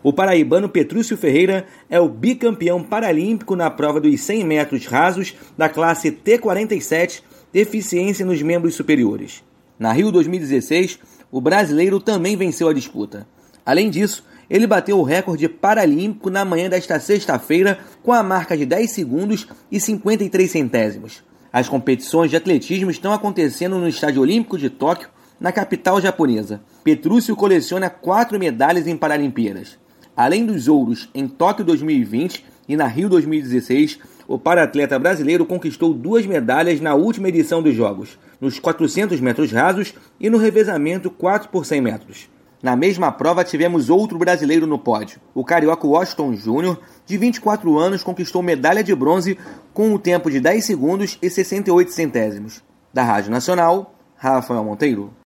O paraibano Petrúcio Ferreira é o bicampeão paralímpico na prova dos 100 metros rasos da classe T47, deficiência nos membros superiores. Na Rio 2016, o brasileiro também venceu a disputa. Além disso, ele bateu o recorde paralímpico na manhã desta sexta-feira com a marca de 10 segundos e 53 centésimos. As competições de atletismo estão acontecendo no Estádio Olímpico de Tóquio, na capital japonesa. Petrúcio coleciona 4 medalhas em Paralimpíadas. Além dos ouros em Tóquio 2020 e na Rio 2016, o paratleta brasileiro conquistou 2 medalhas na última edição dos Jogos, nos 400 metros rasos e no revezamento 4 por 100 metros. Na mesma prova tivemos outro brasileiro no pódio. O carioca Washington Júnior, de 24 anos, conquistou medalha de bronze com o tempo de 10 segundos e 68 centésimos. Da Rádio Nacional, Rafael Monteiro.